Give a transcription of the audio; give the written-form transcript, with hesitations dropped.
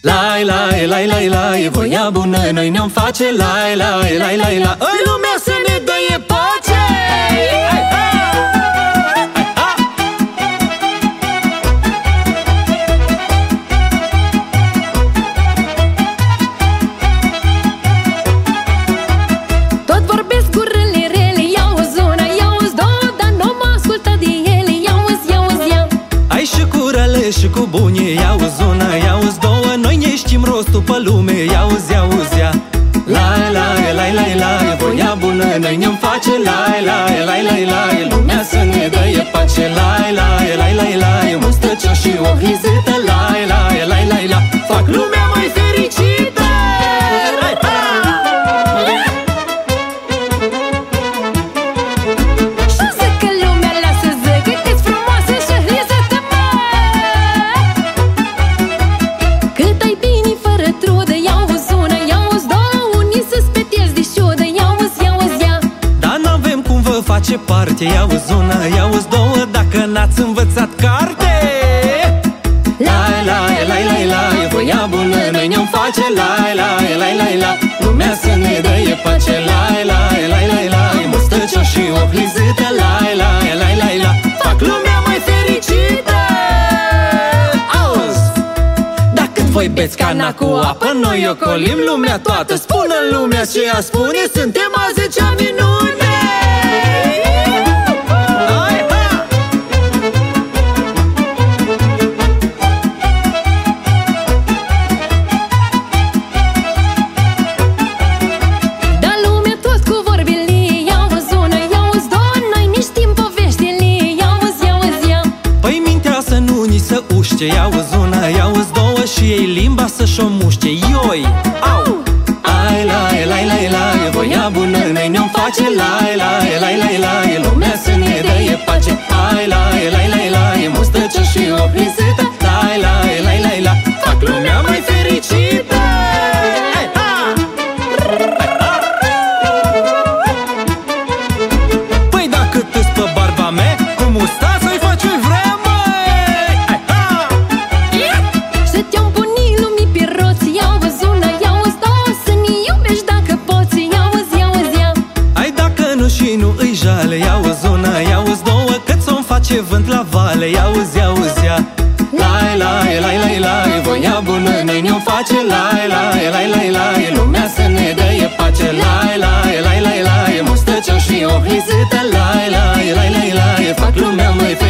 Lai, lai, lai, lai, lai, voia bună, noi ne-om face lai, lai, lai, lai, lai. Oi, lumea să ne dăie pace! Tot vorbesc cu râle rele, iau-zi una, iau-zi două, dar nu mă ascultă de ele, iau-zi, iau-zi, iau. Ai și cu rele și cu bune, iau-zi una, iau-zi două, noi ne știm rostul pe lume, iau-zi, iau-zi, ia. Lai, lai, lai, lai, lai, voia bună, noi ne-om face lai, lai, lai, lai, lai, lumea să ne dăie pace, lai, lai, lai, lai, lai, mustăcioa și o hrizită, lai, lai, lai, lai, lai, fac lumea mai fericită! Și o să că lumea lasă zăcă, că-s frumoasă și hrizită, mă. Cât ai bine fără trudă, iau-zi una, iau-zi două, unii să-ți petiezi de șudă, iau-zi, iau-zi, ia. Dar n-avem cum vă face parte, iau-zi una, iau-zi două, dacă n-ați învățat carte. Lai, lai, lai, lai, lai, voia bună, noi ne-om face lai, lai, lai, lai, lai, lumea să ne dăie pace, lai, lai, lai, lai, lai, mustăcioa și o hlizită, lai, lai, lai, lai, lai, fac lumea mai fericită. Auzi! Dacă voi beți cana cu apă, noi ocolim lumea toată, spună lumea ce ea spune, suntem a 10-a minune. Da lumea tot cu vorbele, iau-zi una, iau-zi două, noi ne știm poveștile, iau-zi, iau-zi, ia. Păi mintea să nu ni se uște, iau-zi una, iau-zi două, și ei limba să-și o muște, ioi, au! Ai, lai, lai, lai, lai, voia bună, noi ne-om face lai, lai, lai, lai, lai, lumea să ne dăie pace, ai, lai, lai, lai, lai, mustăcioa și o hrizită, lai, lai, lai, lai, lai, fac lumea mai fericită. Păi dacă tu-s pe barba mea, cu mustață-i faci ce vrea, măi! Și te-om pune lumii pe roți, iau-zi una, iau-zi două, să ne iubești dacă poți, iau-zi, iau-zi, ia. Ai dacă nu și nu îi jale, iau-zi una, iau-zi două, că ți-o face vânt la vale, iau-zi, iau-zi, ia. Lai, lai, lai, lai, lai, voia bună, noi ne-om face lai, lai, lai, lai, lai, lumea să ne dăie pace, lai, lai, lai, lai, lai, mustăcioa și o hrizită, lai, lai, lai, lai, lai, fac lumea mai fericită.